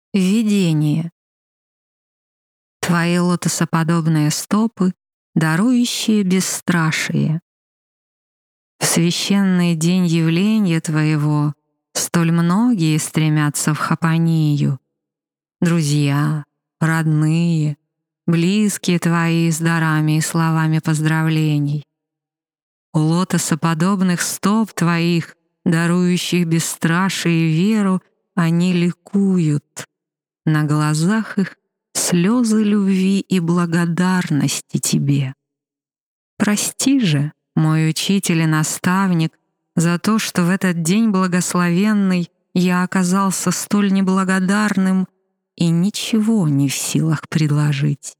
Видение. Твои лотосоподобные стопы, дарующие бесстрашие. В священный день явления Твоего столь многие стремятся в Хапанию. Друзья, родные, близкие Твои с дарами и словами поздравлений. У лотосоподобных стоп Твоих, дарующих бесстрашие и веру, они ликуют. На глазах их слезы любви и благодарности Тебе. Прости же, мой учитель и наставник, за то, что в этот день благословенный я оказался столь неблагодарным и ничего не в силах предложить.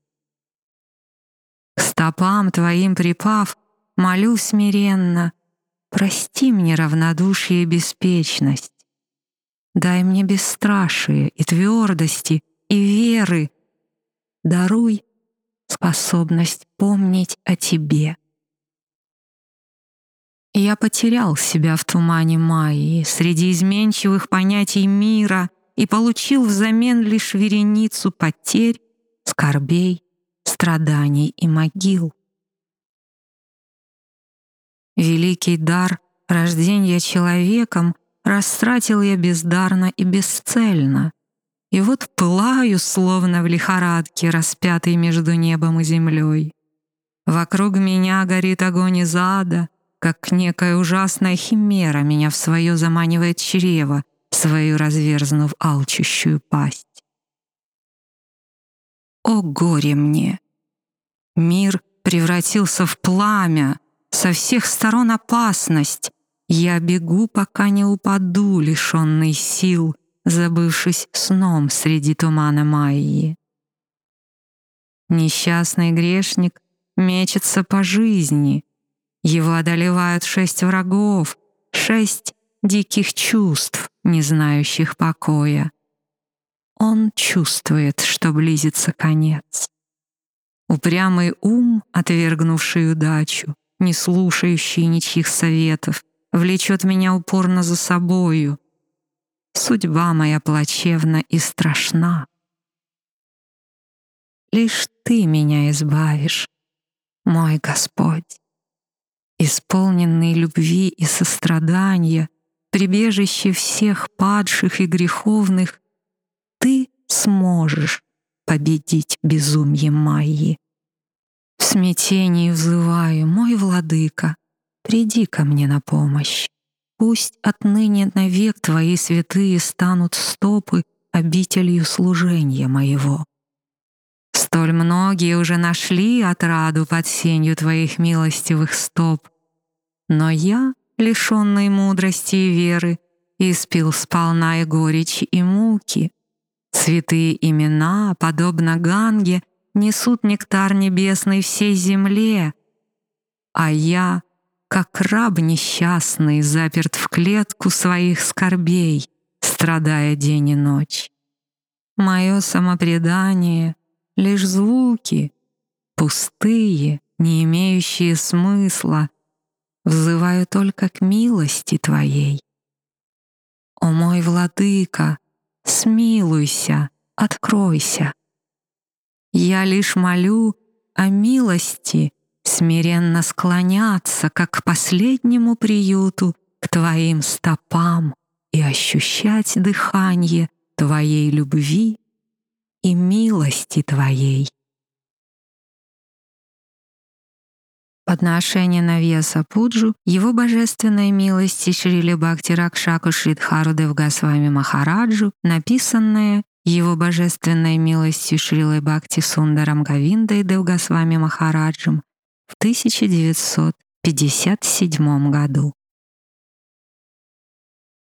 К стопам Твоим припав, молю смиренно, прости мне равнодушие и беспечность. Дай мне бесстрашие и твердости, и веры. Даруй способность помнить о Тебе. Я потерял себя в тумане Майи, среди изменчивых понятий мира, и получил взамен лишь вереницу потерь, скорбей, страданий и могил. Великий дар рождения человеком растратил я бездарно и бесцельно, и вот пылаю, словно в лихорадке, распятый между небом и землей. Вокруг меня горит огонь из ада, как некая ужасная химера меня в свое заманивает чрево, свою разверзнув алчущую пасть. О горе мне! Мир превратился в пламя, со всех сторон опасность. Я бегу, пока не упаду, лишённый сил, забывшись сном среди тумана Майи. Несчастный грешник мечется по жизни. Его одолевают 6 врагов, 6 диких чувств, не знающих покоя. Он чувствует, что близится конец. Упрямый ум, отвергнувший удачу, не слушающий ничьих советов, влечет меня упорно за собою. Судьба моя плачевна и страшна. Лишь Ты меня избавишь, мой Господь. Исполненный любви и сострадания, прибежище всех падших и греховных, Ты сможешь победить безумие Майи. В смятении взываю, мой владыка, приди ко мне на помощь. Пусть отныне навек Твои святые станут стопы обителью служения моего. Столь многие уже нашли отраду под сенью Твоих милостивых стоп, но я, лишённый мудрости и веры, испил сполна и горечи, и муки. Святые имена, подобно Ганге, несут нектар небесный всей земле, а я, как раб несчастный, заперт в клетку своих скорбей, страдая день и ночь. Мое самопредание — лишь звуки, пустые, не имеющие смысла, взываю только к милости Твоей. О мой владыка, смилуйся, откройся. Я лишь молю о милости смиренно склоняться, как к последнему приюту, к Твоим стопам и ощущать дыхание Твоей любви и милости Твоей. Подношение на Вьяса Пуджу Его божественной милости Шрили Бхакти Ракшаку Шридхару Дев Госвами Махараджу, написанное Его божественной милостью Шрилой Бхакти Сундарам Говиндой Дев Госвами Махараджем в 1957 году.